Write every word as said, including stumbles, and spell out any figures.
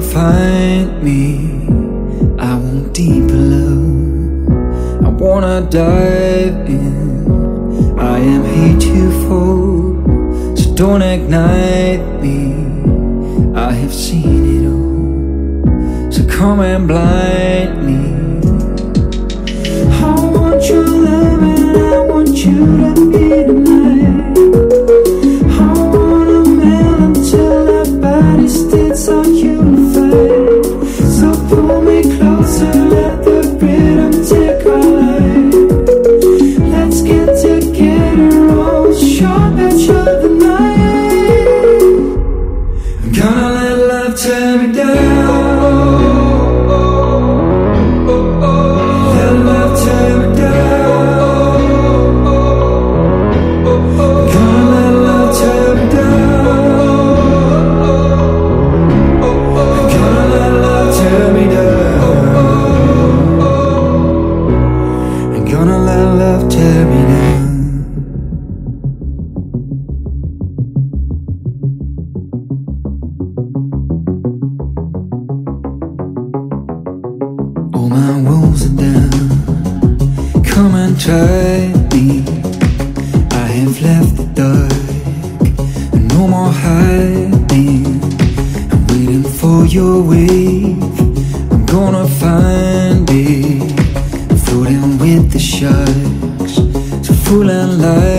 find me. I want deeper love, I wanna dive in. I am heretofore, so don't ignite me. I have seen it all, so come and blind me. I want your love and I want you to be tonight. I wanna melt until our bodies stitch are unified. So pull me closer, let the rhythm take our life. Let's get together, all sharp edge of the night. I'm gonna let love tear me down. Let love tear me down. Gonna let love tear me down. Gonna let love tear me down. I'm gonna let love tear me down. All my walls are down, come and try me. I have left the dark, and no more hiding. I'm waiting for your wave, I'm gonna find it. I'm floating with the sharks, so full and light.